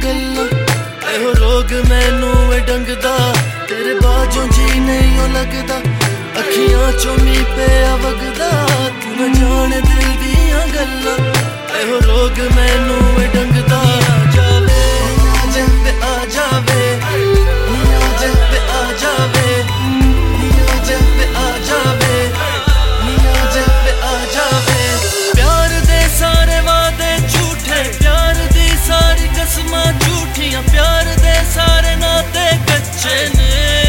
गल्लां एहो रोग मैनू डंगदा तेरे बाजों जी नहीं लगदा अखियां चों मीं पिया वगदा तू न जाने दिल दियां गल्लां एहो रोग मैनू डंगदा आ जावे आ जावे आ जावे आ जावे आ जावे आ जावे प्यार दे सारे वादे झूठे प्यार दी सारी कसमां झूठियां प्यार दे सारे नाते कच्चे ने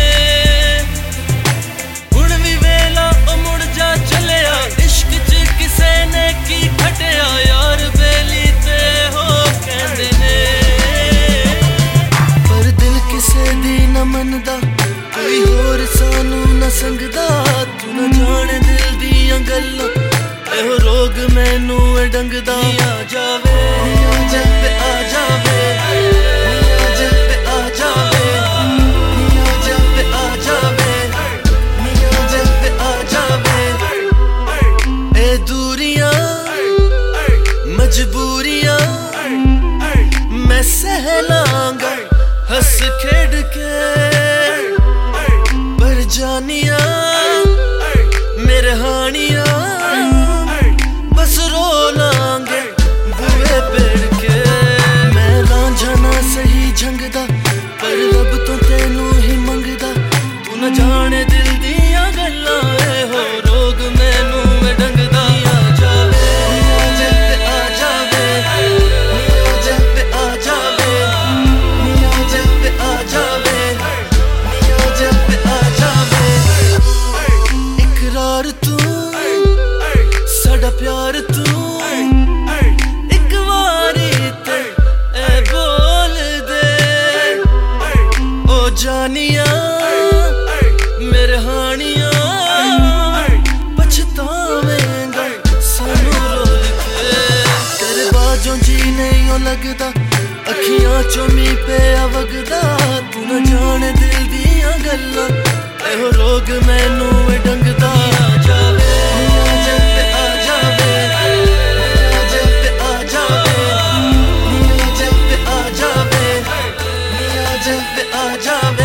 हुण वी वेला ओ मुड़ जा चलिया इश्क च किसे ने की खटिया यार बेली ते हो कहंदे ने पर दिल किसे दी न मनदा कोई होर सानू न संगदा तू न जाने दिल दियां गल्लां एहो रोग मैनू डंगदा आ जावे आ जावे आ जावे आ जावे आ जावे आ जावे आ जावे ए दूरियां मजबूरियां मैं सह लांगा हंस खेड के पर जानिया मेरे हानिया बस रो लांगे बुए पेड़ के मैं रांझा ना सही झंगदा पर रब तो तेनू ही मंगदा तू न जाने दिल दियां गल्लां एहो रोग मैनू डंगदा आ जावे आ जावे आ जावे आ जावे आ जावे आ जावे आ जावे इकरार तू साडा प्यार तू एक वारी ते ए बोल दे ओ जानिया मेरे हानिया पछतावेंगा सानू रोल के तेरे बाजों जी नहीं लगदा अखियां चों मीं पिया वगदा तू न जाने दिल दियां गल्लां एहो रोग मैनू डंगदा आ जावे आ जावे आ जावे आ जावे आ जावे आ जावे आ जावे आ जावे